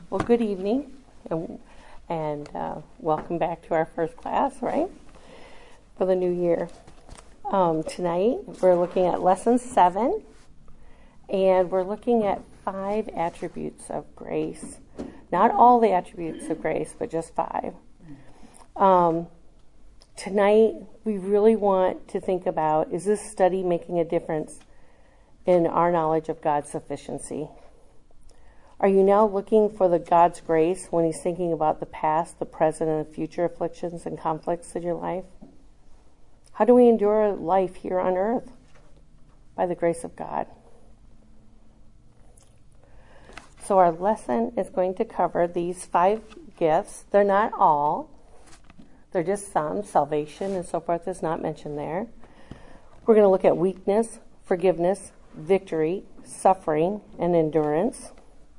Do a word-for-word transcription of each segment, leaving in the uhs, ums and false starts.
Well, good evening, and, and uh, welcome back to our first class, right, for the new year. Um, tonight, we're looking at lesson seven, and we're looking at five attributes of grace. Not all the attributes of grace, but just five. Um, tonight, we really want to think about, is this study making a difference in our knowledge of God's sufficiency? Are you now looking for the God's grace when he's thinking about the past, the present, and the future afflictions and conflicts in your life? How do we endure life here on earth? By the grace of God. So our lesson is going to cover these five gifts. They're not all. They're just some. Salvation and so forth is not mentioned there. We're going to look at weakness, forgiveness, victory, suffering, and endurance.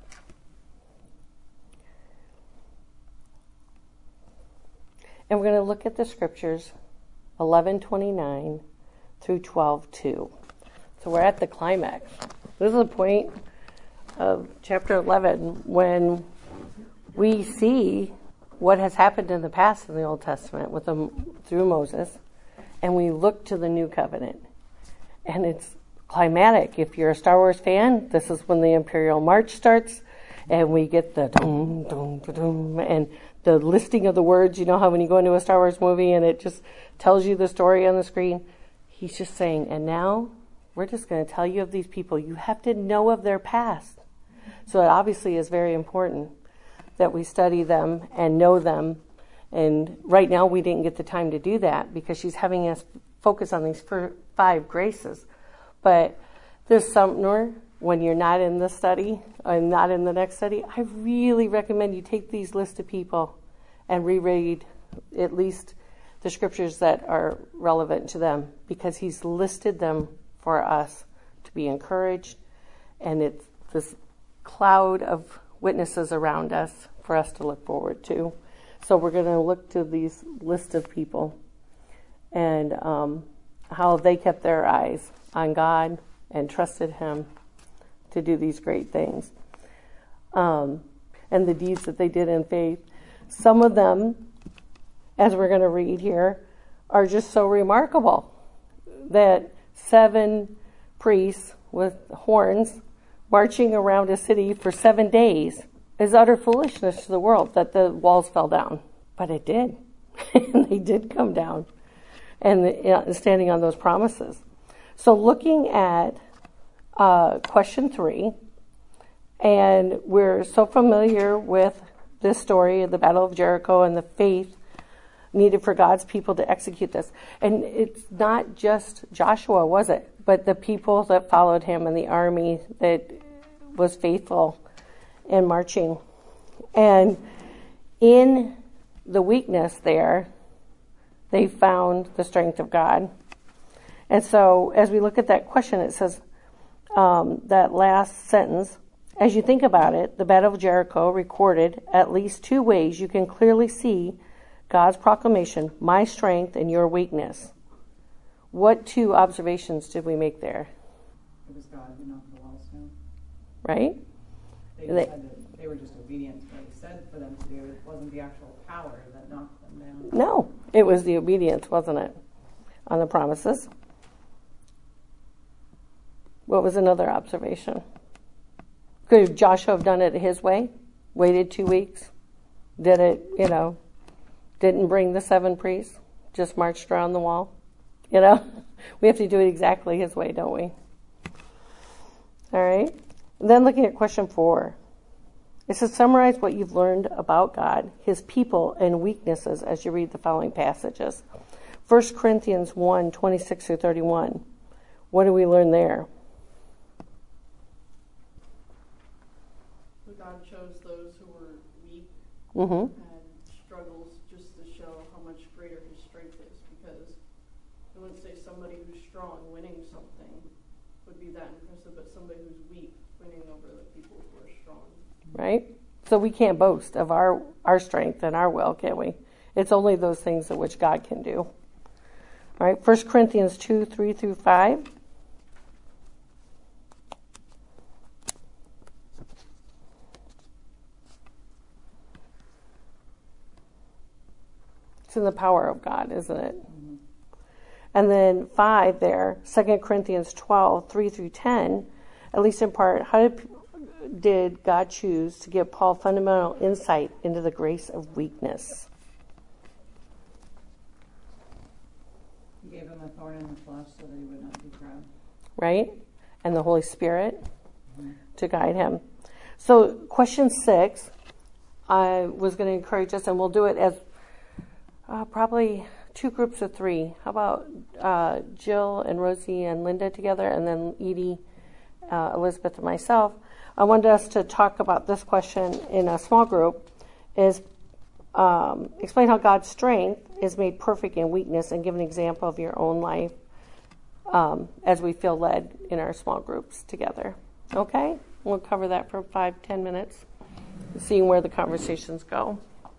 And we're going to look at the scriptures eleven twenty-nine through twelve two. So we're at the climax. This is the point of chapter eleven when we see what has happened in the past in the Old Testament with them through Moses, and we look to the new covenant. And it's climatic. If you're a Star Wars fan, this is when the Imperial March starts, and we get the dum dum dum and the listing of the words. You know how when you go into a Star Wars movie and it just tells you the story on the screen? He's just saying, and now we're just going to tell you of these people. You have to know of their past. So it obviously is very important that we study them and know them. And right now we didn't get the time to do that because she's having us focus on these five graces. But this Sumner, when you're not in the study and not in the next study, I really recommend you take these lists of people and reread at least the scriptures that are relevant to them, because he's listed them for us to be encouraged, and it's this cloud of witnesses around us for us to look forward to. So we're going to look to these list of people and um, how they kept their eyes on God and trusted him to do these great things. Um, and the deeds that they did in faith. Some of them, as we're going to read here, are just so remarkable that seven priests with horns marching around a city for seven days is utter foolishness to the world that the walls fell down. But it did. And they did come down and you know, standing on those promises. So looking at Uh, question three, and we're so familiar with this story of the Battle of Jericho and the faith needed for God's people to execute this. And it's not just Joshua, was it? But the people that followed him and the army that was faithful in marching. And in the weakness there, they found the strength of God. And so as we look at that question, it says, Um, that last sentence, as you think about it, the Battle of Jericho recorded at least two ways you can clearly see God's proclamation, my strength and your weakness. What two observations did we make there? It was God who knocked the walls down. Right? They, they, to, they were just obedient to what he said for them to do. It wasn't the actual power that knocked them down. No, it was the obedience, wasn't it, on the promises. What was another observation? Could Joshua have done it his way? Waited two weeks? Did it, you know, didn't bring the seven priests? Just marched around the wall? You know, we have to do it exactly his way, don't we? All right. And then looking at question four. It says, summarize what you've learned about God, his people, and weaknesses as you read the following passages. First Corinthians one, twenty-six through thirty-one. What do we learn there? God chose those who were weak Mm-hmm. and struggles just to show how much greater his strength is, because I wouldn't say somebody who's strong winning something would be that impressive, but somebody who's weak winning over the people who are strong. Right? So we can't boast of our, our strength and our will, can we? It's only those things that which God can do. All right, First Corinthians two, three through five. It's in the power of God, isn't it? Mm-hmm. And then five there, Second Corinthians twelve, three through ten, at least in part, how did, did God choose to give Paul fundamental insight into the grace of weakness? He gave him a thorn in the flesh so that he would not be proud. Right? And the Holy Spirit mm-hmm. to guide him. So question six, I was going to encourage us, and we'll do it as uh, probably two groups of three. How about uh, Jill and Rosie and Linda together, and then Edie, uh, Elizabeth, and myself. I wanted us to talk about this question in a small group, is um, explain how God's strength is made perfect in weakness, and give an example of your own life um, as we feel led in our small groups together. Okay? We'll cover that for five, ten minutes, seeing where the conversations go.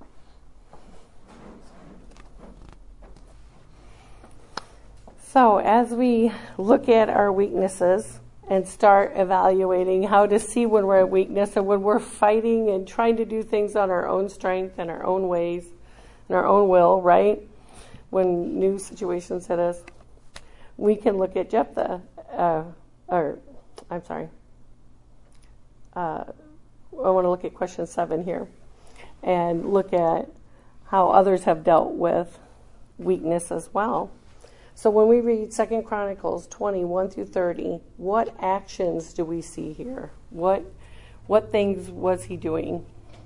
So as we look at our weaknesses and start evaluating how to see when we're at weakness and when we're fighting and trying to do things on our own strength and our own ways and our own will, right? When new situations hit us, we can look at Jephthah, uh, or I'm sorry, Uh, I want to look at question seven here and look at how others have dealt with weakness as well. So when we read Second Chronicles twenty, one through thirty, what actions do we see here? What what things was he doing?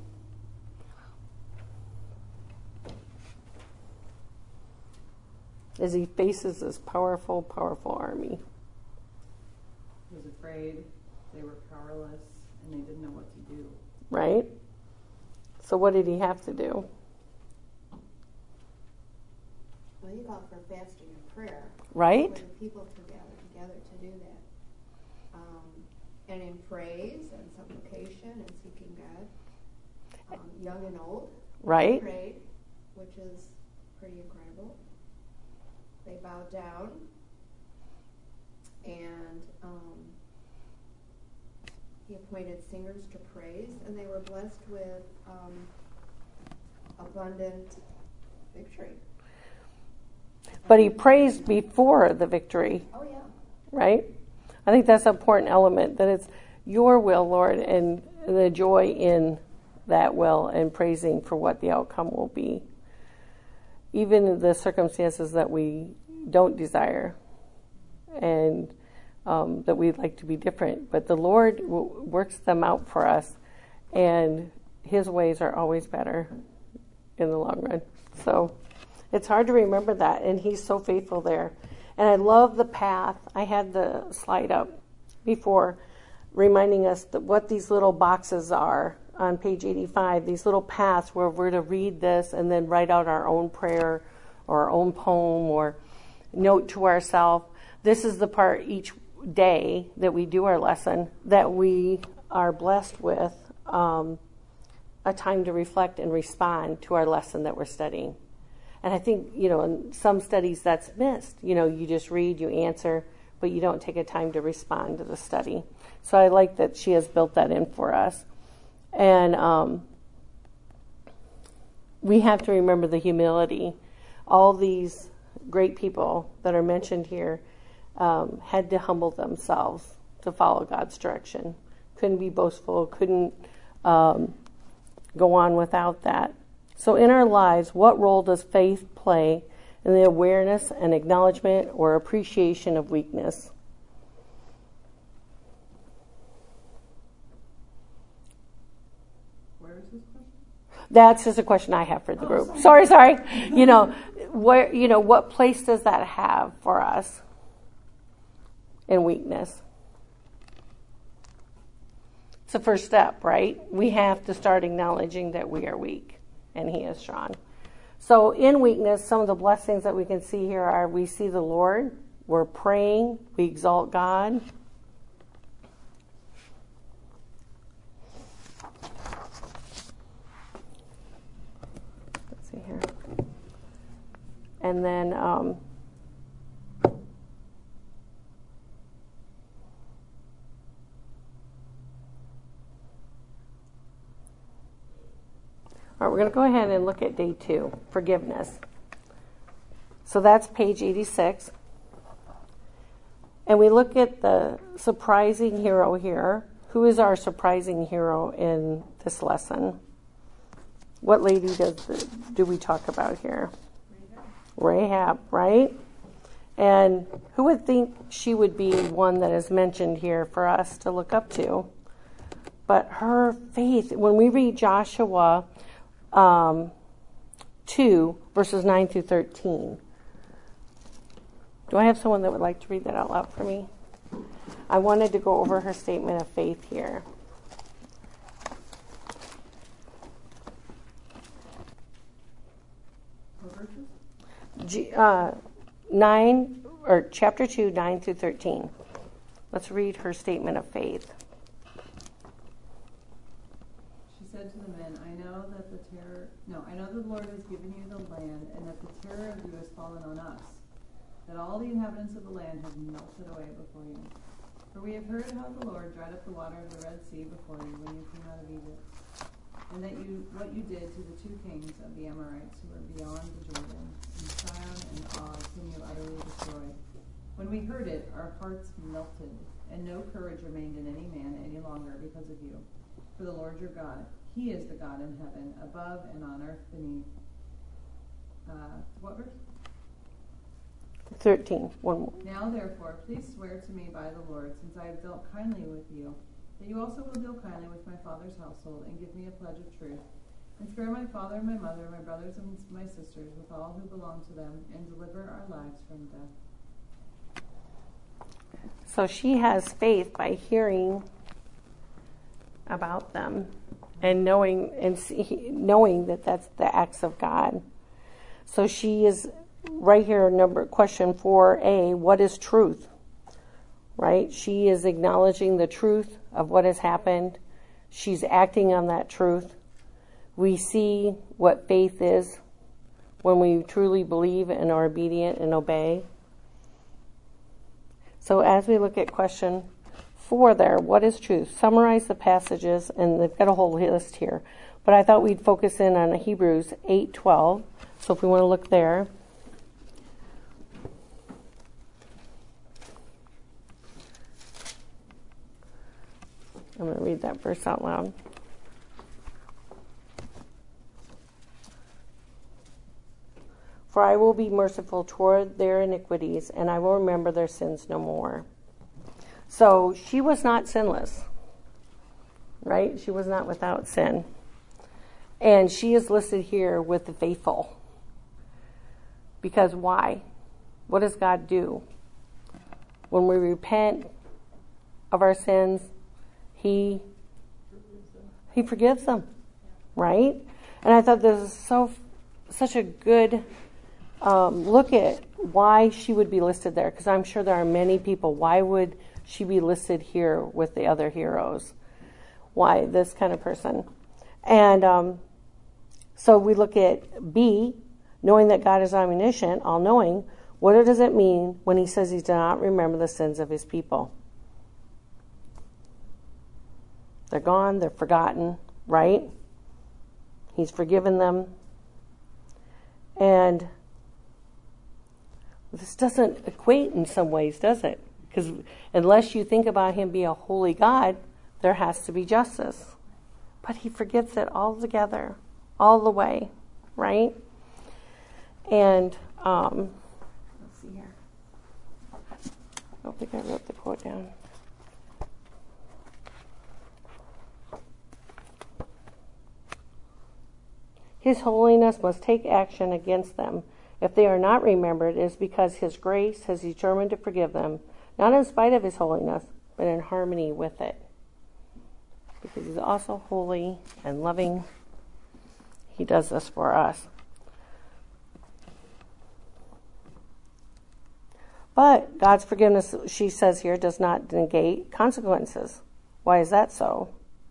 As he faces this powerful, powerful army. He was afraid. They were powerless. And they didn't know what to do. Right? So what did he have to do? Well, he called for fasting and prayer. Right? For the people to gather together to do that. Um, and in praise and supplication and seeking God. Um, young and old. Right? Prayed, which is pretty incredible. They bowed down. And um, he appointed singers to praise, and they were blessed with um, abundant victory. But he praised before the victory. Oh, yeah. Right? I think that's an important element, that it's your will, Lord, and the joy in that will and praising for what the outcome will be. Even in the circumstances that we don't desire and Um, that we'd like to be different, but the Lord w- works them out for us, and his ways are always better in the long run. So it's hard to remember that, and he's so faithful there. And I love the path. I had the slide up before reminding us that what these little boxes are on page eighty-five, these little paths where we're to read this and then write out our own prayer or our own poem or note to ourselves. This is the part each day that we do our lesson that we are blessed with um, a time to reflect and respond to our lesson that we're studying. And I think, you know, in some studies that's missed. You know, you just read, you answer, but you don't take a time to respond to the study. So I like that she has built that in for us. And um, we have to remember the humility. All these great people that are mentioned here Um, had to humble themselves to follow God's direction. Couldn't be boastful, couldn't um, go on without that. So in our lives, what role does faith play in the awareness and acknowledgement or appreciation of weakness? Where is this question? That's just a question I have for the group. Oh, sorry, sorry. You know, where, you know, what place does that have for us? In weakness. It's the first step, right? We have to start acknowledging that we are weak and he is strong. So in weakness, some of the blessings that we can see here are we see the Lord, we're praying, we exalt God. Let's see here. And then um, All right, we're going to go ahead and look at day two, forgiveness. So that's page eighty-six. And we look at the surprising hero here. Who is our surprising hero in this lesson? What lady does the, do we talk about here? Rahab. Rahab, right? And who would think she would be one that is mentioned here for us to look up to? But her faith, when we read Joshua um, two, verses nine through thirteen. Do I have someone that would like to read that out loud for me? I wanted to go over her statement of faith here. G, uh, nine or chapter two, nine through thirteen. Let's read her statement of faith. She said to the men, I know that the terror, no, I know the Lord has given you the land, and that the terror of you has fallen on us, that all the inhabitants of the land have melted away before you. For we have heard how the Lord dried up the water of the Red Sea before you when you came out of Egypt, and that you what you did to the two kings of the Amorites who were beyond the Jordan, in Sihon and Og, whom you utterly destroyed. When we heard it, our hearts melted, and no courage remained in any man any longer because of you. For the Lord your God, He is the God in heaven, above and on earth beneath. Uh, what verse? thirteen. One more. Now, therefore, please swear to me by the Lord, since I have dealt kindly with you, that you also will deal kindly with my father's household, and give me a pledge of truth, and spare my father and my mother, my brothers and my sisters, with all who belong to them, and deliver our lives from death. So she has faith by hearing about them and knowing and see, knowing that that's the acts of God. So she is right here. Number question four A. What is truth? Right? She is acknowledging the truth of what has happened. She's acting on that truth. We see what faith is when we truly believe and are obedient and obey. So as we look at question four there, what is truth? Summarize the passages, and they've got a whole list here. But I thought we'd focus in on Hebrews eight twelve. So if we want to look there. I'm going to read that verse out loud. For I will be merciful toward their iniquities, and I will remember their sins no more. So she was not sinless, right? She was not without sin. And she is listed here with the faithful. Because why? What does God do? When we repent of our sins, He, he forgives them, right? And I thought this is so, such a good um, look at why she would be listed there, because I'm sure there are many people. Why would she be listed here with the other heroes? Why this kind of person? And um, so we look at B, knowing that God is omniscient, all-knowing. What does it mean when He says He does not remember the sins of His people? They're gone, they're forgotten, right? He's forgiven them. And this doesn't equate in some ways, does it? Because unless you think about Him being a holy God, there has to be justice. But He forgets it all together, all the way, right? And, um, let's see here. I don't think I wrote the quote down. His holiness must take action against them. If they are not remembered, it is because His grace has determined to forgive them, not in spite of His holiness, but in harmony with it. Because He's also holy and loving. He does this for us. But God's forgiveness, she says here, does not negate consequences. Why is that so?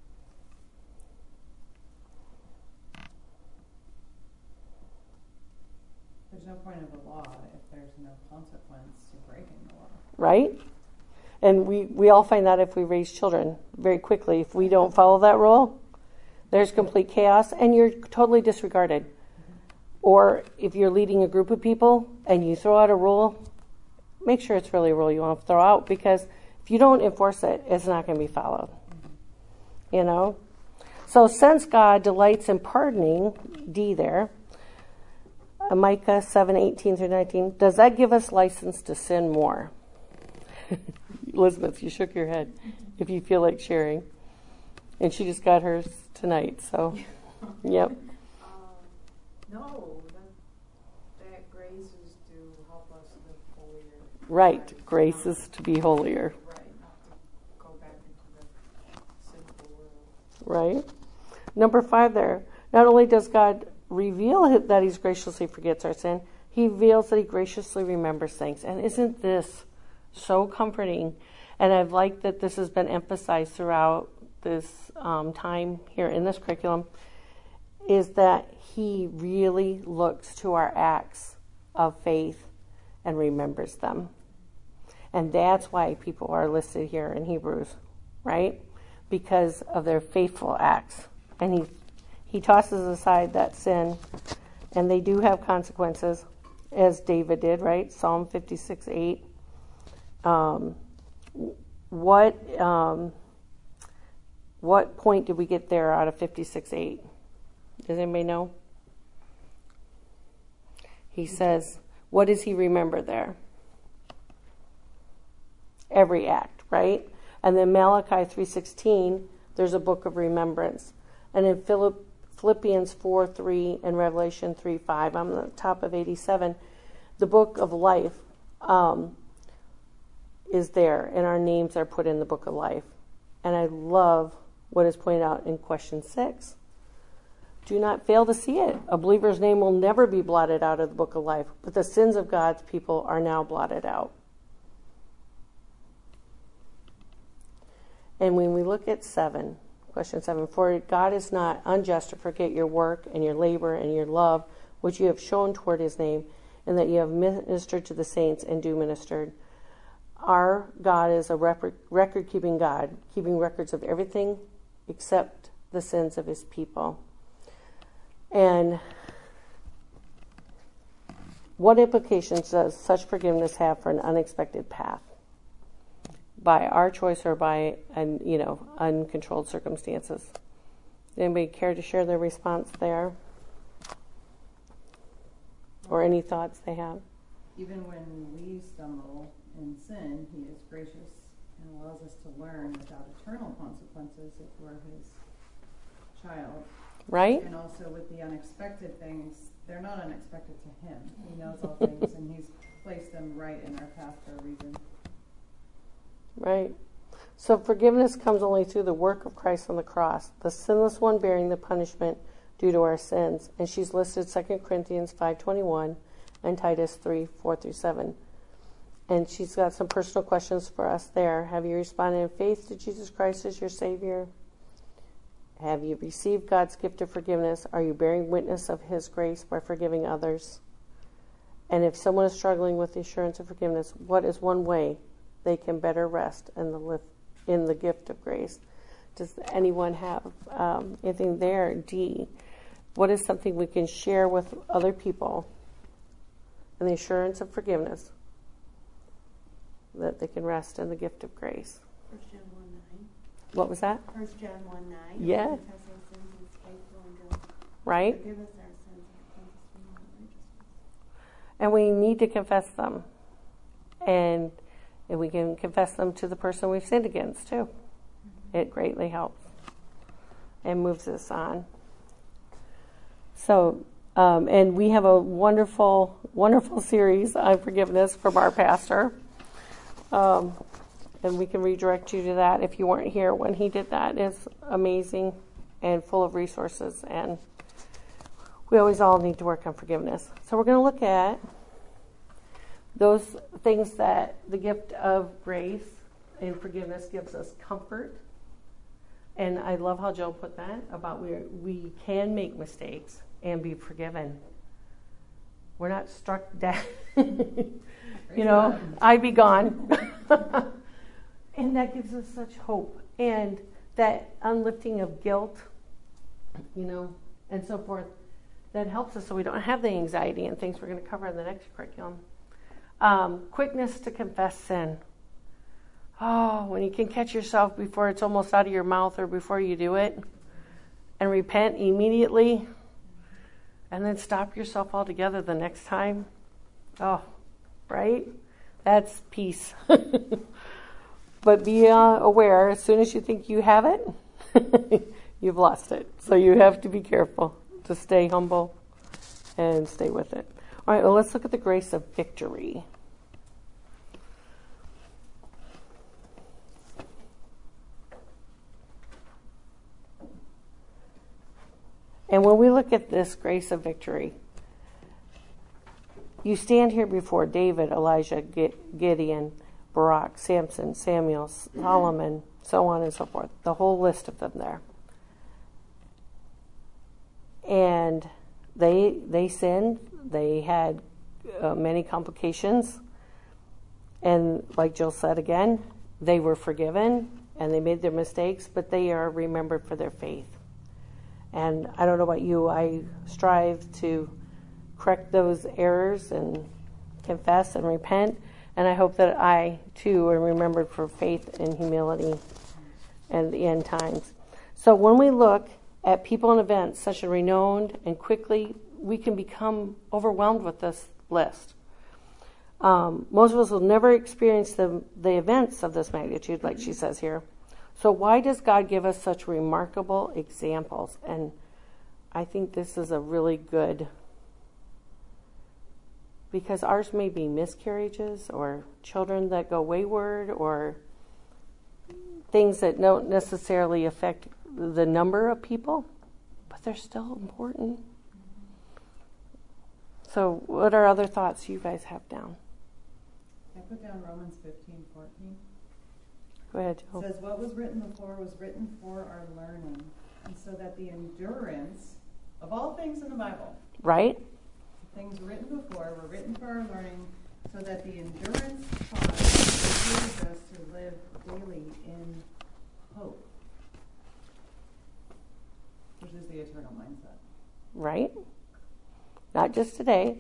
There's no point of a law if there's no consequence to breaking the law. Right? And we, we all find that if we raise children very quickly. If we don't follow that rule, there's complete chaos and you're totally disregarded. Or if you're leading a group of people and you throw out a rule, make sure it's really a rule you want to throw out, because if you don't enforce it, it's not going to be followed. You know? So since God delights in pardoning, D there, uh, Micah seven eighteen through nineteen, does that give us license to sin more? Elizabeth, you shook your head if you feel like sharing. And she just got hers tonight, so, yep. Uh, no, that, that grace is to help us live holier. Right, grace is to be holier. Right, not to go back into the sinful world. Right? Number five there, not only does God reveal that He graciously forgets our sin, He reveals that He graciously remembers things. And isn't this so comforting? And I've liked that this has been emphasized throughout this um, time here in this curriculum, is that He really looks to our acts of faith and remembers them. And that's why people are listed here in Hebrews, right? Because of their faithful acts. And he he tosses aside that sin, and they do have consequences, as David did, right? Psalm fifty-six eight. Um, what um, what point did we get there out of fifty-six eight? Does anybody know? He says, what does he remember there? Every act, right? And then Malachi three sixteen, there's a book of remembrance. And in Philipp, Philippians four three and Revelation three five, on the top of eighty-seven, the book of life um, is there, and our names are put in the book of life. And I love what is pointed out in question six. Do not fail to see it. A believer's name will never be blotted out of the book of life, but the sins of God's people are now blotted out. And when we look at seven, question seven, for God is not unjust to forget your work and your labor and your love, which you have shown toward His name, and that you have ministered to the saints and do ministered. Our God is a record-keeping God, keeping records of everything except the sins of His people. And what implications does such forgiveness have for an unexpected path? By our choice or by, un, you know, uncontrolled circumstances. Anybody care to share their response there? Or any thoughts they have? Even when we stumble in sin, He is gracious and allows us to learn without eternal consequences if we're His child. Right? And also with the unexpected things, they're not unexpected to Him. He knows all things, and He's placed them right in our path for a reason. Right. So forgiveness comes only through the work of Christ on the cross, the sinless one bearing the punishment due to our sins. And she's listed Second Corinthians five twenty-one and Titus three four through seven. And she's got some personal questions for us there. Have you responded in faith to Jesus Christ as your Savior? Have you received God's gift of forgiveness? Are you bearing witness of His grace by forgiving others? And if someone is struggling with the assurance of forgiveness, what is one way they can better rest in the lift, in the gift of grace? Does anyone have um, anything there? D, what is something we can share with other people in the assurance of forgiveness that they can rest in the gift of grace? First John one nine. What was that? First John one nine. Yeah. Confess our sins, He is faithful and just. Right? Forgive us our sins and cleanse us from all unrighteousness. And we need to confess them. And And we can confess them to the person we've sinned against, too. Mm-hmm. It greatly helps and moves us on. So, um, and we have a wonderful, wonderful series on forgiveness from our pastor. Um, and we can redirect you to that if you weren't here when he did that. It's amazing and full of resources. And we always all need to work on forgiveness. So we're going to look at those things that the gift of grace and forgiveness gives us comfort. And I love how Joe put that about we we can make mistakes and be forgiven. We're not struck dead. You know, I'd be gone. And that gives us such hope. And that unlifting of guilt, you know, and so forth. that helps us so we don't have the anxiety and things we're going to cover in the next curriculum. Um, quickness to confess sin. Oh, when you can catch yourself before it's almost out of your mouth or before you do it, and repent immediately, and then stop yourself altogether the next time. Oh, right? That's peace. But be uh, aware, as soon as you think you have it, you've lost it. So you have to be careful to stay humble and stay with it. All right, well, let's look at the grace of victory. And when we look at this grace of victory, you stand here before David, Elijah, Gideon, Barak, Samson, Samuel, Solomon, so on and so forth. The whole list of them there. And they they sinned. They had uh, many complications. And like Jill said again, they were forgiven and they made their mistakes, but they are remembered for their faith. And I don't know about you, I strive to correct those errors and confess and repent. And I hope that I, too, am remembered for faith and humility and the end times. So when we look at people and events such as renowned and quickly, we can become overwhelmed with this list. Um, most of us will never experience the, the events of this magnitude, like she says here. So why does God give us such remarkable examples? And I think this is a really good, because ours may be miscarriages or children that go wayward or things that don't necessarily affect the number of people, but they're still important. So what are other thoughts you guys have down? I put down Romans fifteen fourteen. Go ahead, Jill. It says, what was written before was written for our learning, and so that the endurance of all things in the Bible, Right? things written before were written for our learning, so that the endurance taught encourages us to live daily in hope, which is the eternal mindset. Right? Not just today.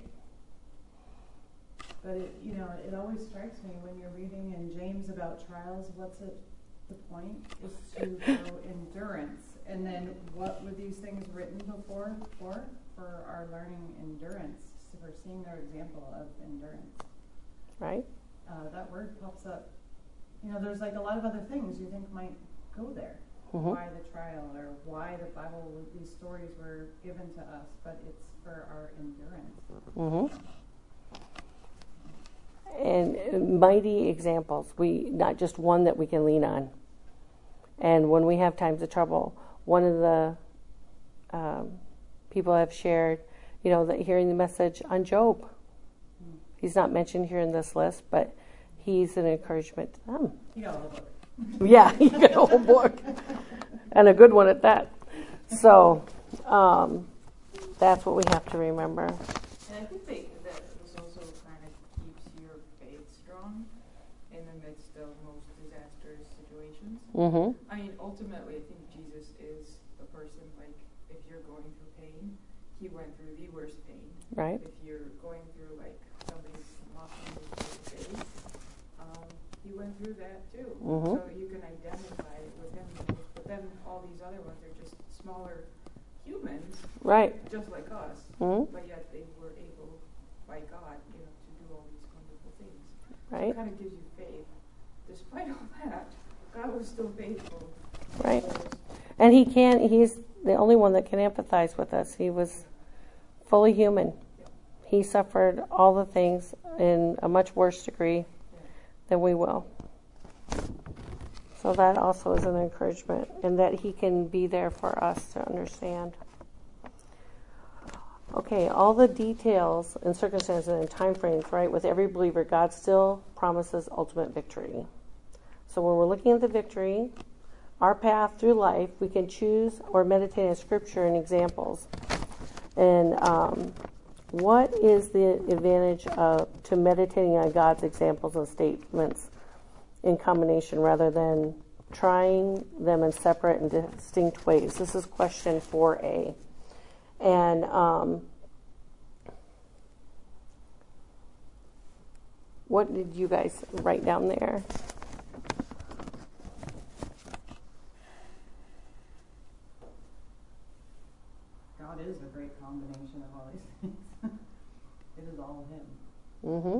But it, you know, it always strikes me when you're reading in James about trials, what's it, the point is to show endurance. And then what were these things written before for? For our learning endurance. So we're seeing their example of endurance. Right? Uh, that word pops up. You know, there's like a lot of other things you think might go there. Mm-hmm. Why the trial or why the Bible, these stories were given to us, but it's for our endurance. Mm-hmm. And mighty examples. We not just one that we can lean on. And when we have times of trouble, one of the um, people have shared, you know, that hearing the message on Job. Mm. He's not mentioned here in this list, but he's an encouragement to them. You got a whole book. Yeah, you got a whole book, and a good one at that. So um, that's what we have to remember. And I think they, that this also kind of keeps your faith strong in the midst of most disastrous situations. Mm-hmm. I mean, ultimately, I think Jesus is a person, like, if you're going through pain, he went through the worst pain. Right. If you're going through, like, somebody's mocking you to your face, um, he went through that too. Mm-hmm. So you can identify with him. But then all these other ones are just smaller humans, Right. just like us, Mm-hmm. but yet they were able, by God, you know, to do all these wonderful things. So Right. it kind of gives you faith. Despite all that, God was still faithful. Right. So, And he can, he's the only one that can empathize with us. He was fully human. yeah. He suffered all the things in a much worse degree Yeah. than we will. So that also is an encouragement, and that he can be there for us to understand. Okay, all the details and circumstances and time frames, right? With every believer, God still promises ultimate victory. So when we're looking at the victory, our path through life, we can choose or meditate on scripture and examples. And um, what is the advantage of to meditating on God's examples and statements in combination rather than trying them in separate and distinct ways? This is question four A. And um, what did you guys write down there? God is a great combination of all these things. It is all Him. Mm-hmm.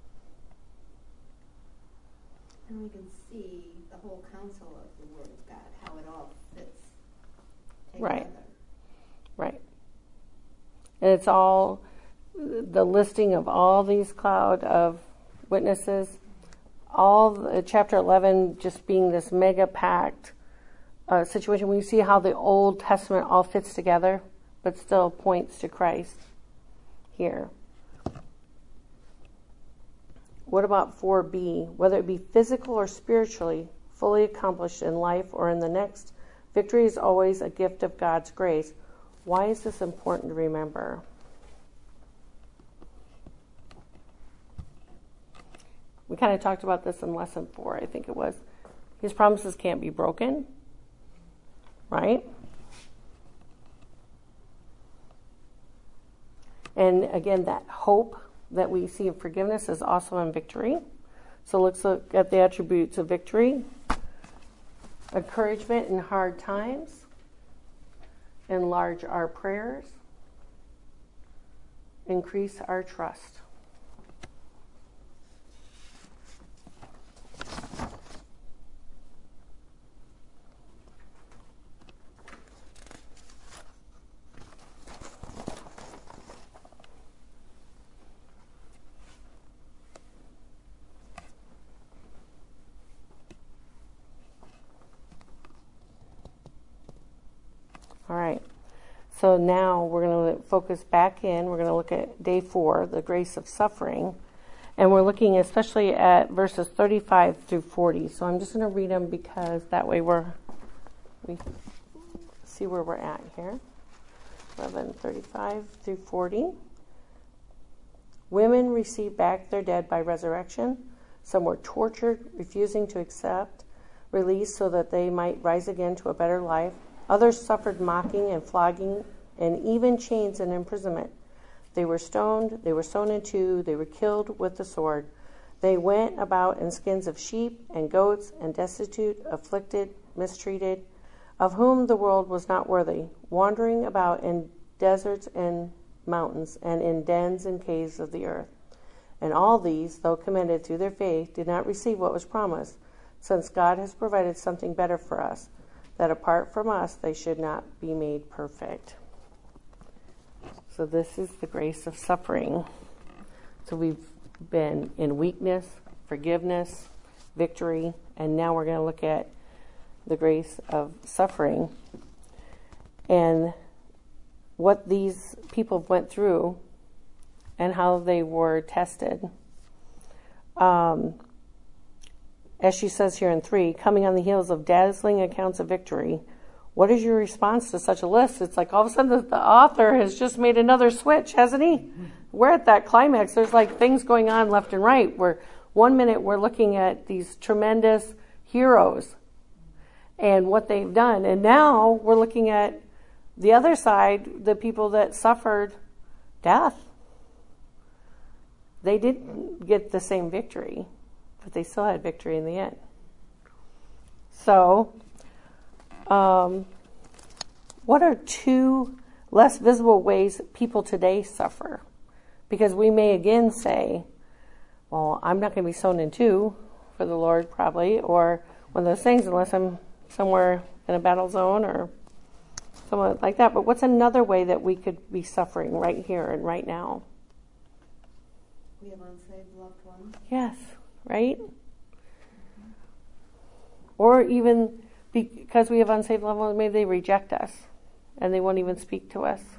And we can see the whole counsel of the Word of God, how it all fits together. Right. Right. And it's all the listing of all these cloud of witnesses, all the, chapter eleven just being this mega packed uh, situation. When you see how the Old Testament all fits together, but still points to Christ here. What about four B? Whether it be physical or spiritually, fully accomplished in life or in the next, victory is always a gift of God's grace. Why is this important to remember? We kind of talked about this in lesson four, I think it was. His promises can't be broken, right? And again, that hope that we see in forgiveness is also in victory. So let's look at the attributes of victory. Encouragement in hard times. Enlarge our prayers. Increase our trust. All right, so now we're going to focus back in. We're going to look at day four, the grace of suffering. And we're looking especially at verses thirty-five through forty. So I'm just going to read them because that way we're, we see where we're at here. eleven thirty-five through forty. Women received back their dead by resurrection. Some were tortured, refusing to accept release so that they might rise again to a better life. Others suffered mocking and flogging and even chains and imprisonment. They were stoned, they were sown in two, they were killed with the sword. They went about in skins of sheep and goats and destitute, afflicted, mistreated, of whom the world was not worthy, wandering about in deserts and mountains and in dens and caves of the earth. And all these, though commended through their faith, did not receive what was promised, since God has provided something better for us, that apart from us they should not be made perfect. So this is the grace of suffering. So we've been in weakness, forgiveness, victory, and now we're going to look at the grace of suffering and what these people went through and how they were tested. Um, as she says here in three, coming on the heels of dazzling accounts of victory, what is your response to such a list? It's like all of a sudden the, the author has just made another switch, hasn't he? We're at that climax. There's like things going on left and right where one minute we're looking at these tremendous heroes and what they've done. And now we're looking at the other side, the people that suffered death. They didn't get the same victory, but they still had victory in the end. So, um, what are two less visible ways people today suffer? Because we may again say, well, I'm not going to be sown in two for the Lord probably, or one of those things unless I'm somewhere in a battle zone or something like that. But what's another way that we could be suffering right here and right now? We have unsaved loved ones. Yes, right? Mm-hmm. Or even because we have unsaved loved ones, maybe they reject us and they won't even speak to us.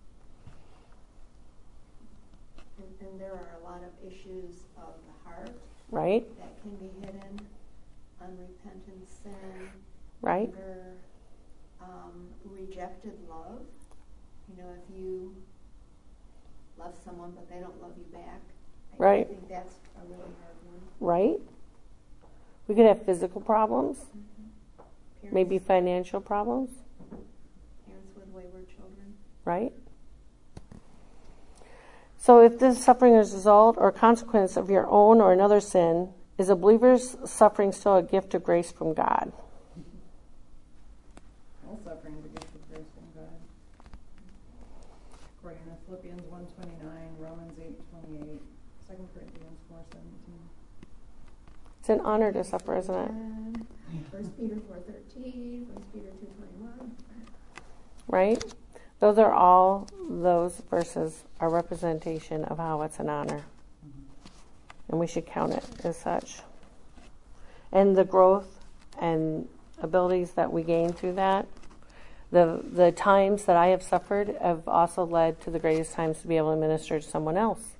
And, and there are a lot of issues of the heart. Right. That can be hidden. Unrepentant sin. Right. Anger, um, rejected love. You know, if you love someone but they don't love you back. I Right. think that's a really hard one. Right. We could have physical problems, Mm-hmm. maybe financial problems, Parents with wayward children. right? So if this suffering is a result or consequence of your own or another's sin, is a believer's suffering still a gift of grace from God? All suffering is a gift of grace from God. According to Philippians one twenty-nine, Romans eight twenty-eight, Second Corinthians four seventeen. It's an honor to suffer, isn't it? And First Peter four thirteen, First Peter two twenty-one. Right? Those are all, those verses are representation of how it's an honor. And we should count it as such. And the growth and abilities that we gain through that, the the times that I have suffered have also led to the greatest times to be able to minister to someone else.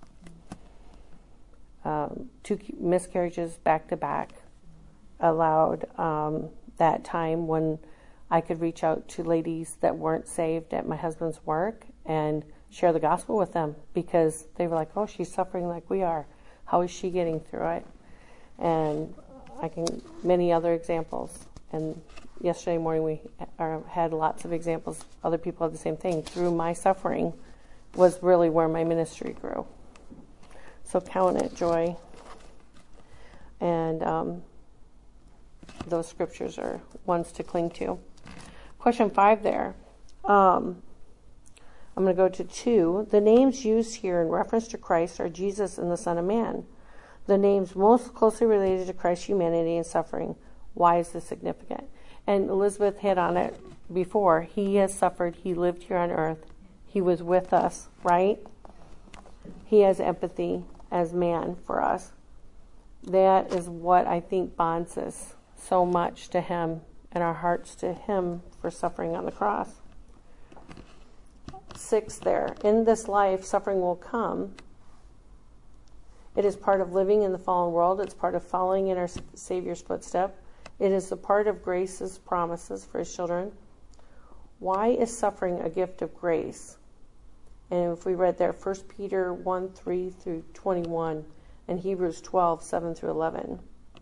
Um, two miscarriages back to back allowed um, that time when I could reach out to ladies that weren't saved at my husband's work and share the gospel with them because they were like, oh, she's suffering like we are. How is she getting through it? And I can, many other examples. And yesterday morning we are, had lots of examples. Other people had the same thing. Through my suffering was really where my ministry grew. So count it joy. And um, those scriptures are ones to cling to. Question five there. Um, I'm going to go to two. The names used here in reference to Christ are Jesus and the Son of Man. The names most closely related to Christ's humanity and suffering. Why is this significant? And Elizabeth hit on it before. He has suffered. He lived here on earth. He was with us, right? He has empathy as man for us. That is what I think bonds us so much to him and our hearts to him for suffering on the cross. Six there. In this life, suffering will come. It is part of living in the fallen world. It's part of following in our Savior's footstep. It is a part of grace's promises for his children. Why is suffering a gift of grace? And if we read there, First Peter one, three through twenty-one, and Hebrews twelve, seven through eleven.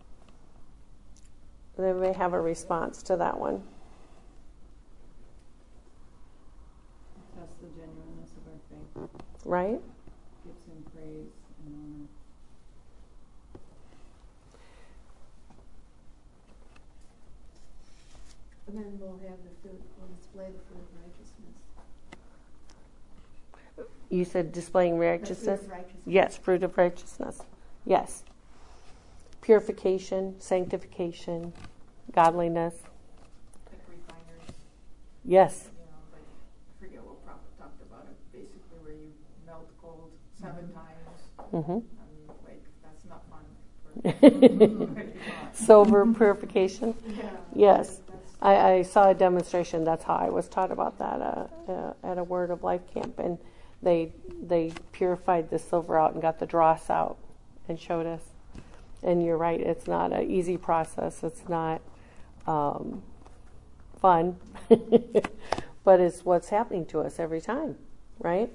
They may have a response to that one. That's the genuineness of our faith. Right? Gives him praise and honor. And then we'll have the fruit, we'll display the fruit of righteousness. You said displaying The righteousness? fruit of righteousness. Yes, fruit of righteousness. Yes. Purification, sanctification, godliness. Like refiners, Yes. you know, like, I forget what prophet talked about it, basically where you melt gold seven times. Mm-hmm. I mean, like, that's not fun. For Silver purification. yeah. Yes. That's, I, I saw a demonstration. That's how I was taught about that uh, uh, at a Word of Life camp. And they they purified the silver out and got the dross out and showed us. And you're right, it's not an easy process. It's not um, fun. But it's what's happening to us every time, right?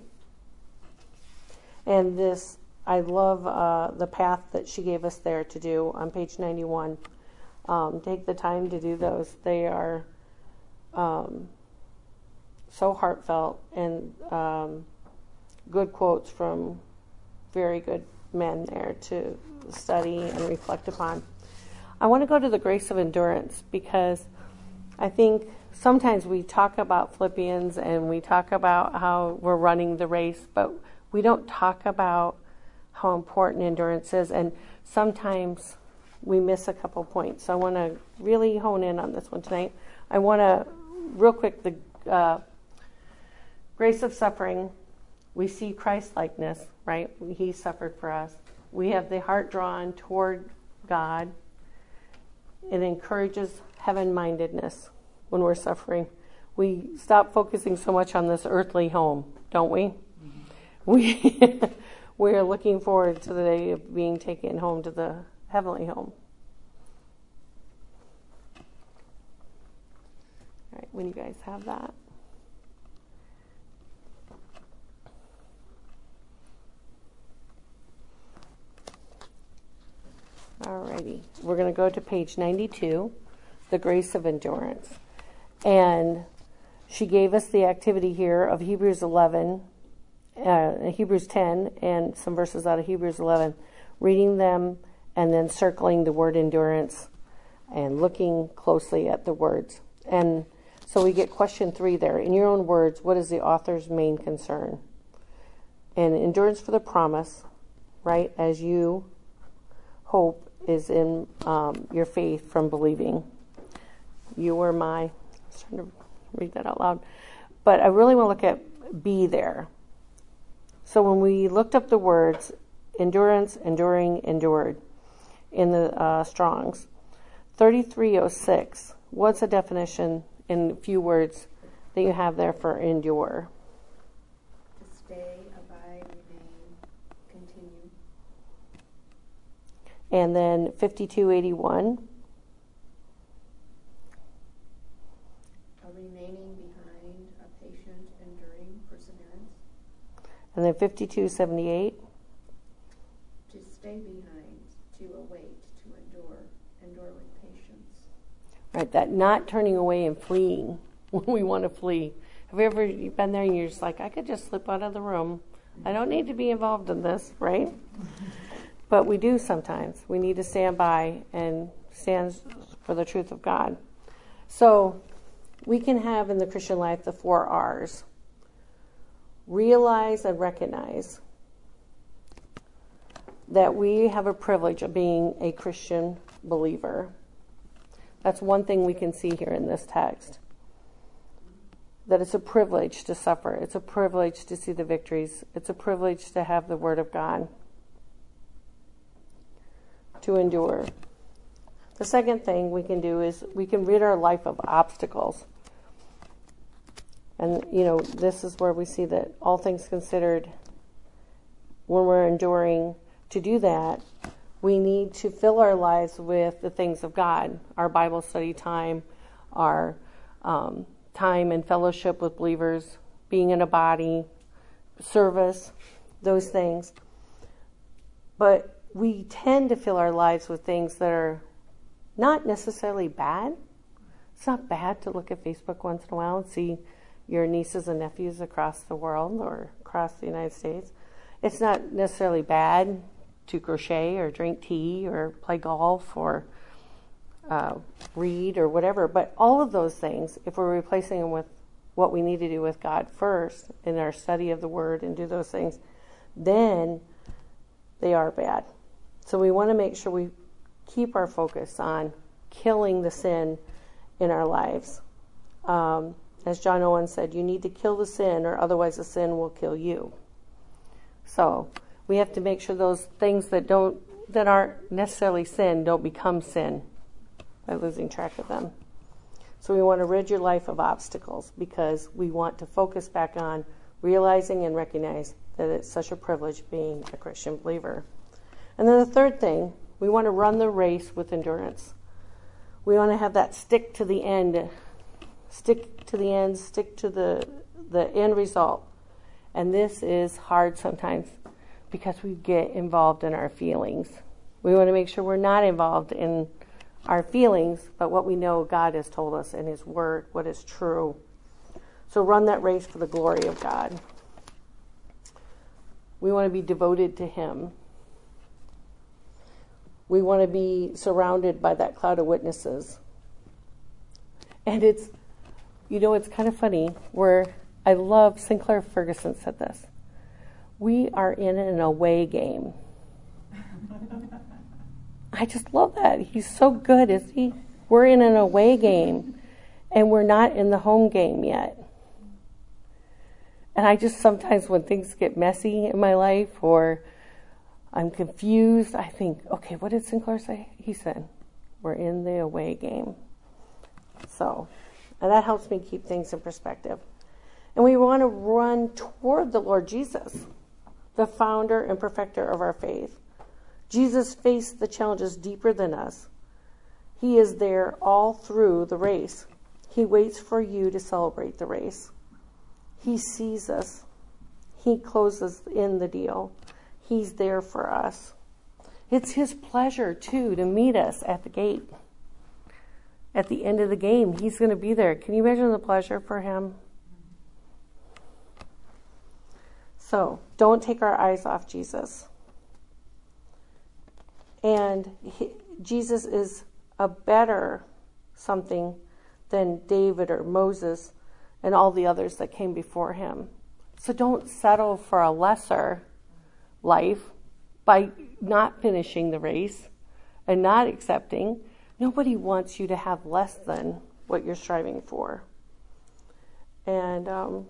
And this, I love uh, the path that she gave us there to do on page ninety-one. Um, take the time to do those. They are um, so heartfelt and um, good quotes from very good men there to study and reflect upon. I want to go to the grace of endurance because I think sometimes we talk about Philippians and we talk about how we're running the race, but we don't talk about how important endurance is, and sometimes we miss a couple points. So I want to really hone in on this one tonight. I want to, real quick, the uh, grace of suffering. We see Christ-likeness, right? He suffered for us. We have the heart drawn toward God. It encourages heaven-mindedness when we're suffering. We stop focusing so much on this earthly home, don't we? Mm-hmm. We we are looking forward to the day of being taken home to the heavenly home. All right, when you guys have that. Alrighty, we're going to go to page ninety-two, the grace of endurance. And she gave us the activity here of Hebrews eleven, uh, Hebrews ten and some verses out of Hebrews eleven, reading them and then circling the word endurance and looking closely at the words. And so we get question three there. In your own words, what is the author's main concern? And endurance for the promise, right, as you hope is in um, your faith from believing. You were my, I was trying to read that out loud. But I really want to look at be there. So when we looked up the words, endurance, enduring, endured, in the uh, Strong's, thirty-three oh six, what's a definition in a few words that you have there for endure? To stay, abide, remain, continue. And then fifty-two eighty-one, A remaining behind, a patient, enduring, perseverance. and then fifty-two seventy-eight, To stay behind, to await, to endure, endure with patience. right, that not turning away and fleeing when we want to flee. Have you ever been there and you're just like, I could just slip out of the room. I don't need to be involved in this, right? But we do sometimes. We need to stand by and stand for the truth of God. So we can have in the Christian life the four R's. Realize and recognize that we have a privilege of being a Christian believer. That's one thing we can see here in this text. That it's a privilege to suffer. It's a privilege to see the victories. It's a privilege to have the Word of God. To endure. The second thing we can do is we can rid our life of obstacles. And, you know, this is where we see that all things considered, when we're enduring, to do that, we need to fill our lives with the things of God. Our Bible study time, our um, time in fellowship with believers, being in a body, service, those things. But we tend to fill our lives with things that are not necessarily bad. It's not bad to look at Facebook once in a while and see your nieces and nephews across the world or across the United States. It's not necessarily bad to crochet or drink tea or play golf or uh, read or whatever. But all of those things, if we're replacing them with what we need to do with God first in our study of the Word and do those things, then they are bad. So we want to make sure we keep our focus on killing the sin in our lives. Um, as John Owen said, you need to kill the sin or otherwise the sin will kill you. So we have to make sure those things that don't, that aren't necessarily sin don't become sin by losing track of them. So we want to rid your life of obstacles because we want to focus back on realizing and recognize that it's such a privilege being a Christian believer. And then the third thing, we want to run the race with endurance. We want to have that stick to the end, stick to the end, stick to the the end result. And this is hard sometimes because we get involved in our feelings. We want to make sure we're not involved in our feelings, but what we know God has told us in His Word, what is true. So run that race for the glory of God. We want to be devoted to Him. We want to be surrounded by that cloud of witnesses. And it's, you know, it's kind of funny where I love, Sinclair Ferguson said this. We are in an away game. I just love that. He's so good, isn't he? We're in an away game, and we're not in the home game yet. And I just sometimes, when things get messy in my life or I'm confused, I think, okay, what did Sinclair say? He said, we're in the away game. So, and that helps me keep things in perspective. And we want to run toward the Lord Jesus, the founder and perfecter of our faith. Jesus faced the challenges deeper than us. He is there all through the race. He waits for you to celebrate the race. He sees us. He closes in the deal. He's there for us. It's His pleasure, too, to meet us at the gate. At the end of the game, He's going to be there. Can you imagine the pleasure for Him? So don't take our eyes off Jesus. And he, Jesus is a better something than David or Moses and all the others that came before him. So don't settle for a lesser life by not finishing the race and not accepting. Nobody wants you to have less than what you're striving for. And um,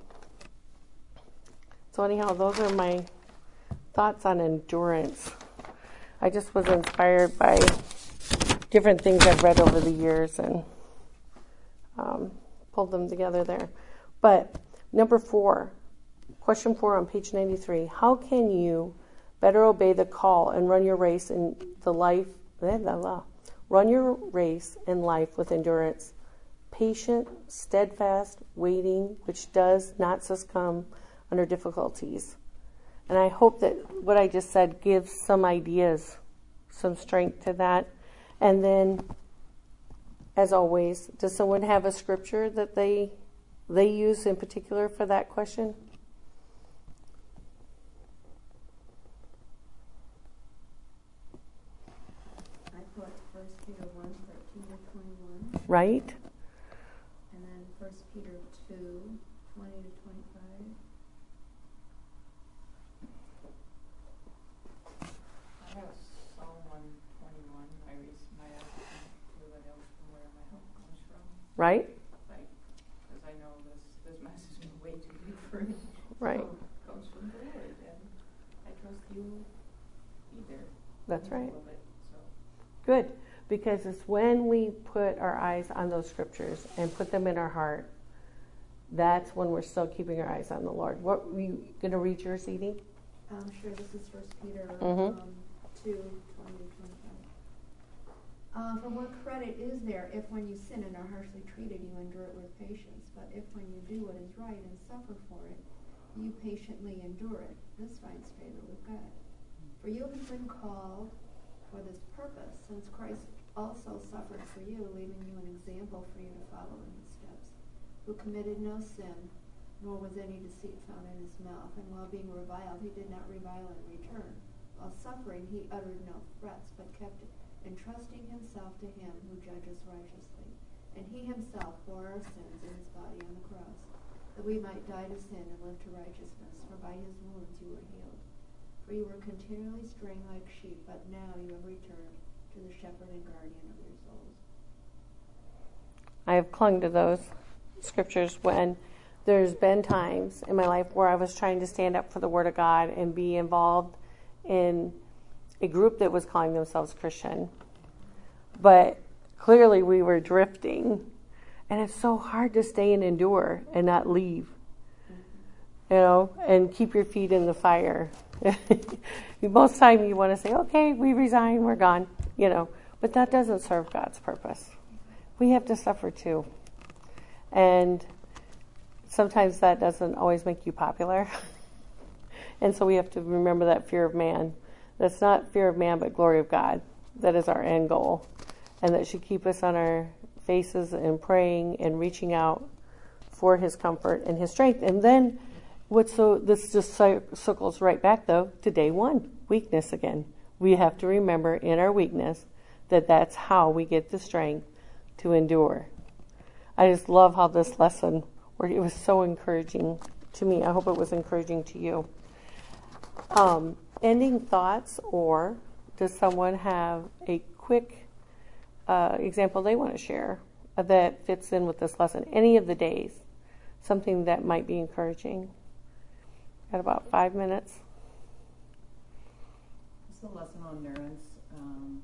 so anyhow, those are my thoughts on endurance. I just was inspired by different things I've read over the years and um, pulled them together there. But number four, question four on page ninety-three, how can you better obey the call and run your race in the life, blah, blah, blah, run your race in life with endurance, patient, steadfast, waiting, which does not succumb under difficulties. And I hope that what I just said gives some ideas, some strength to that. And then, as always, does someone have a scripture that they they use in particular for that question? I put First Peter one, thirteen to twenty-one, Right? and then First Peter two, twenty to twenty-five. I have Psalm one twenty-one. I raise my eyes to the hills from where my help comes from. Right? Like, because I know this this message is way too deep for me. Right. So it comes from the Lord, and I trust you be there. That's in the right. middle of it, so. Good. Because it's when we put our eyes on those scriptures and put them in our heart, that's when we're still keeping our eyes on the Lord. What were you going to read yours, Edie? Um, sure, this is First Peter Mhm. um, two, twenty to twenty-five. Uh, for what credit is there if when you sin and are harshly treated, you endure it with patience? But if when you do what is right and suffer for it, you patiently endure it, this finds favor with God. For you have been called for this purpose, since Christ also suffered for you, leaving you an example for you to follow in his steps, who committed no sin, nor was any deceit found in his mouth. And while being reviled, he did not revile in return. While suffering, he uttered no threats, but kept entrusting himself to him who judges righteously. And he himself bore our sins in his body on the cross, that we might die to sin and live to righteousness. For by his wounds you were healed. For you were continually straying like sheep, but now you have returned to the shepherd and guardian of your souls. I have clung to those scriptures when there's been times in my life where I was trying to stand up for the Word of God and be involved in a group that was calling themselves Christian. But clearly we were drifting. And it's so hard to stay and endure and not leave. You know, and keep your feet in the fire. Most time you want to say, okay, we resign, we're gone, you know. But that doesn't serve God's purpose. We have to suffer too. And sometimes that doesn't always make you popular. And so we have to remember that fear of man. That's not fear of man, but glory of God. That is our end goal. And that should keep us on our faces and praying and reaching out for his comfort and his strength. And then what's so, this just circles right back though to day one, weakness again. We have to remember in our weakness that that's how we get the strength to endure. I just love how this lesson, where it was so encouraging to me. I hope it was encouraging to you. Um, ending thoughts, or does someone have a quick uh, example they want to share that fits in with this lesson? Any of the days, something that might be encouraging. Got about five minutes. It's a lesson on endurance. Um,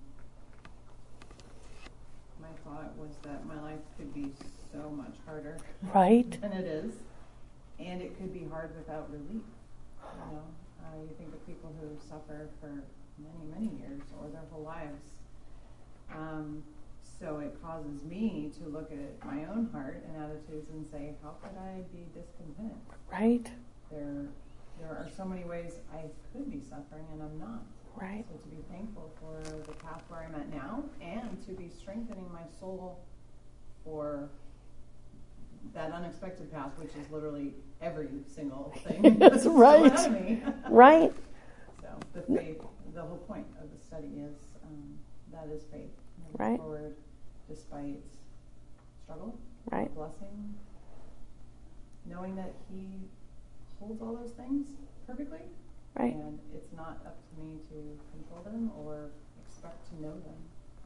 my thought was that my life could be so much harder Right? than it is, and it could be hard without relief. You know, uh, you think of people who suffer for many, many years or their whole lives. Um, so it causes me to look at my own heart and attitudes and say, how could I be discontent? Right? There, there are so many ways I could be suffering and I'm not. Right. So to be thankful for the path where I'm at now, and to be strengthening my soul for that unexpected path, which is literally every single thing. That's right. Ahead of me. Right. So the faith, the whole point of the study is um, that is faith. Moving Right. forward despite struggle, Right. blessing, knowing that He holds all those things perfectly. Right. And it's not up to me to control them or expect to know them.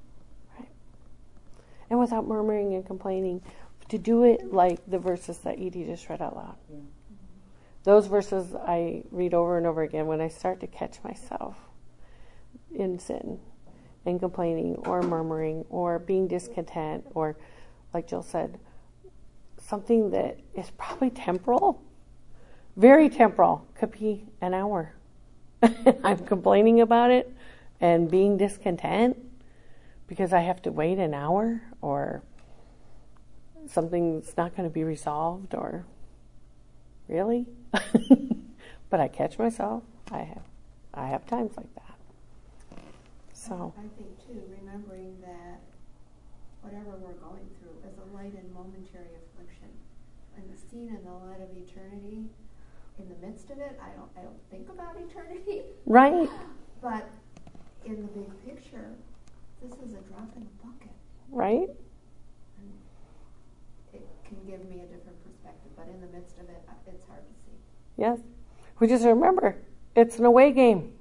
And without murmuring and complaining, to do it like the verses that Edie just read out loud. Yeah. Those verses I read over and over again when I start to catch myself in sin and complaining or murmuring or being discontent or, like Jill said, something that is probably temporal, very temporal, could be an hour. I'm complaining about it and being discontent because I have to wait an hour or something's not going to be resolved or really. But I catch myself. I have I have times like that. So I think too, remembering that whatever we're going through is a light and momentary affliction. And seen in the light of eternity, in the midst of it, I don't I don't think about eternity. right, But in the big picture, this is a drop in the bucket. right, And it can give me a different perspective, but in the midst of it, uh, it's hard to see. yes. We just remember it's an away game.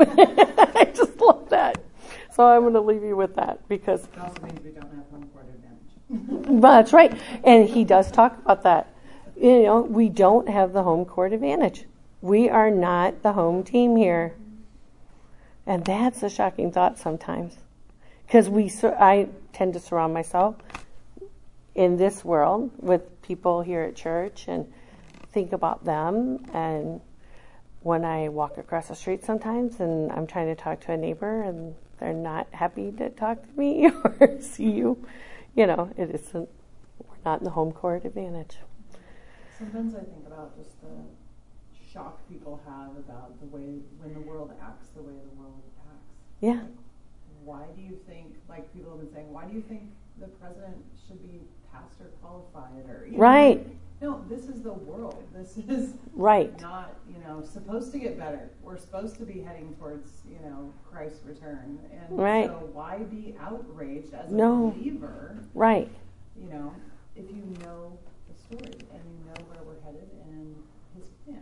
I just love that. So I'm going to leave you with that because It also means we don't have home court advantage. that's right. And he does talk about that. You know, we don't have the home court advantage. We are not the home team here. And that's a shocking thought sometimes. Because we, sur- I tend to surround myself in this world with people here at church and think about them. And when I walk across the street sometimes and I'm trying to talk to a neighbor and they're not happy to talk to me or see you, you know, it isn't, we're not in the home court advantage. Sometimes I think about just the shock people have about the way, when the world acts the way the world acts. Yeah. Why do you think, like people have been saying, why do you think the president should be pastor qualified or you know, Right. No, this is the world. This is Right. not, you know, supposed to get better. We're supposed to be heading towards, you know, Christ's return. And Right. so why be outraged as a No. believer, Right. you know, if you know the story and you know where we're headed and his plan.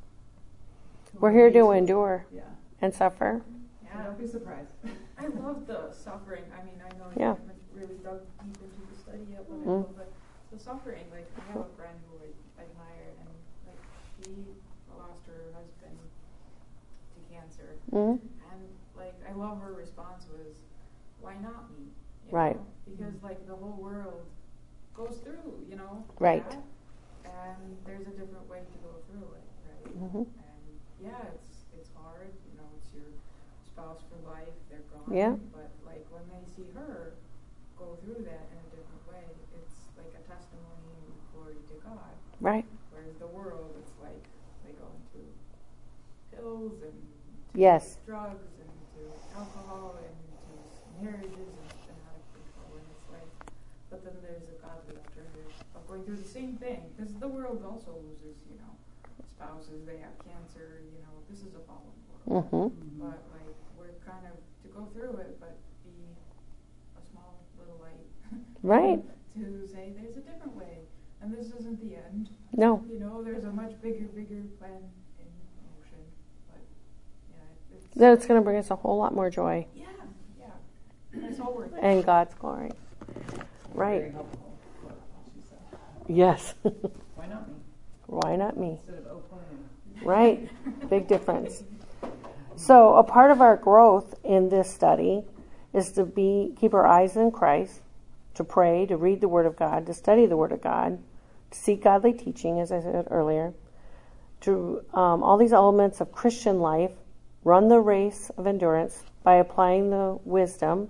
We're here to Amazing. endure Yeah. and suffer. So Yeah. don't be surprised. I love the suffering. I mean, I know Yeah. you haven't really dug deep into the study yet, but, Mm. but the suffering, like, I have a friend who I admire, and, like, she lost her husband to cancer. Mm. And, like, I love her response was, why not me? You Right. know? Because, like, the whole world goes through, you know? Right. that, and there's a different way to go through it, right? Mhm. And, yeah, it's it's hard, you know, it's your spouse for life, they're gone. Yeah. But, like, when they see her go through that in a different way, it's like a testimony and glory to God. Right. Whereas the world, it's like they go into pills and to Yes. drugs and to alcohol and to marriages and, and out of control. And it's like, but then there's a godly alternative of going through the same thing. Because the world also loses, you know, spouses, they have cancer, you know, this is a fallen world. Mm-hmm. But, like, we're kind of to go through it, but be a small little light. Right. To say there's a different way, and this isn't the end. No. You know, there's a much bigger, bigger plan in motion. But, yeah, it's... That it's going to bring us a whole lot more joy Yeah, yeah. It's all worth it. and God's glory. Very Right. helpful. What she said. Yes. Why not me? Why not me? Instead of oh poor me. Right. Big difference. So a part of our growth in this study is to be keep our eyes in Christ, to pray, to read the Word of God, to study the Word of God, to seek godly teaching, as I said earlier, to um, all these elements of Christian life, run the race of endurance by applying the wisdom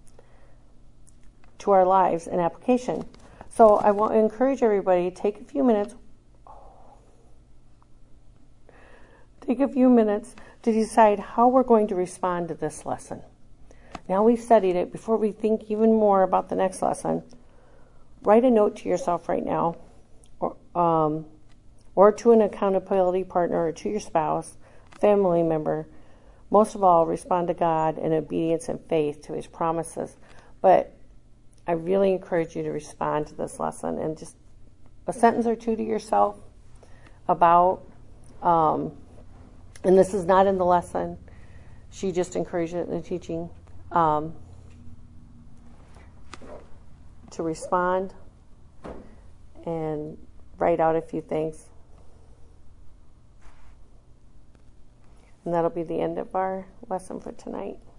to our lives and application. So I want to encourage everybody, take a few minutes, take a few minutes to decide how we're going to respond to this lesson. Now we've studied it, before we think even more about the next lesson, write a note to yourself right now um, or to an accountability partner or to your spouse, family member. Most of all, respond to God in obedience and faith to his promises. But I really encourage you to respond to this lesson and just a sentence or two to yourself about, um, and this is not in the lesson, she just encouraged it in the teaching, um, to respond and write out a few things. And that'll be the end of our lesson for tonight.